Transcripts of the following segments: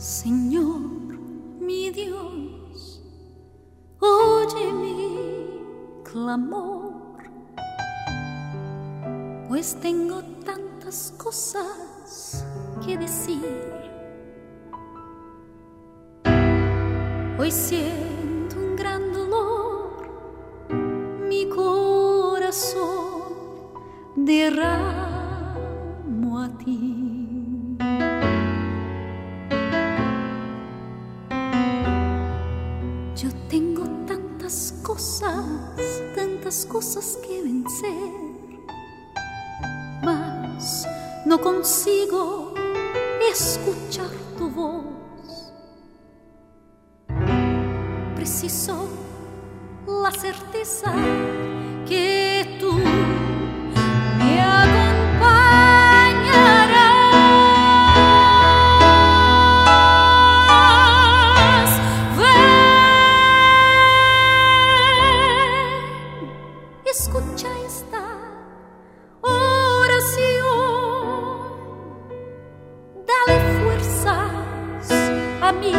Señor, mi Dios, oye mi clamor, pues tengo tantas cosas que decir. Hoy siento un gran dolor, mi corazón derramo a ti. Yo tengo tantas cosas que vencer, mas no consigo escuchar tu voz. Preciso la certeza que tú me acompañarás. Ven, escucha esta oración, dale fuerzas a mí.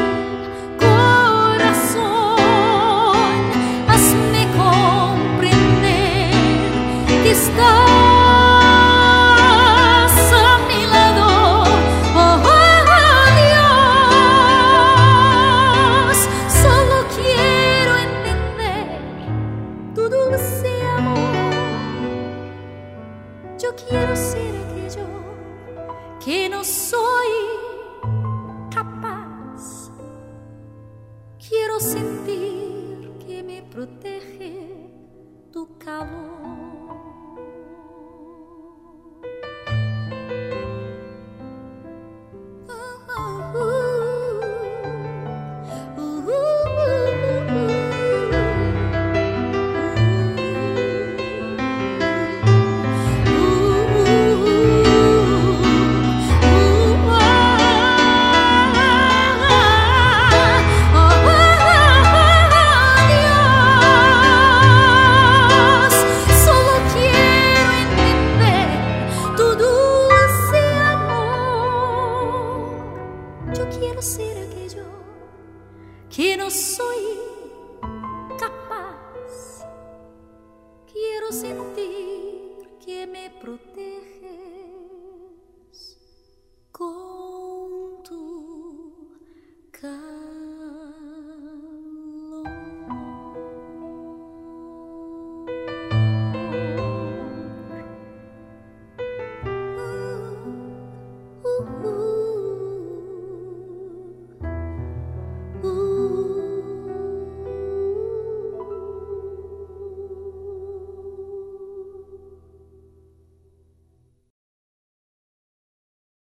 Estás a mi lado, oh Dios, solo quiero entender tu dulce amor. Yo quiero ser aquello que no soy capaz. Quiero sentir que me protege tu calor. Quiero ser aquello que no soy capaz. Quiero sentir que me protege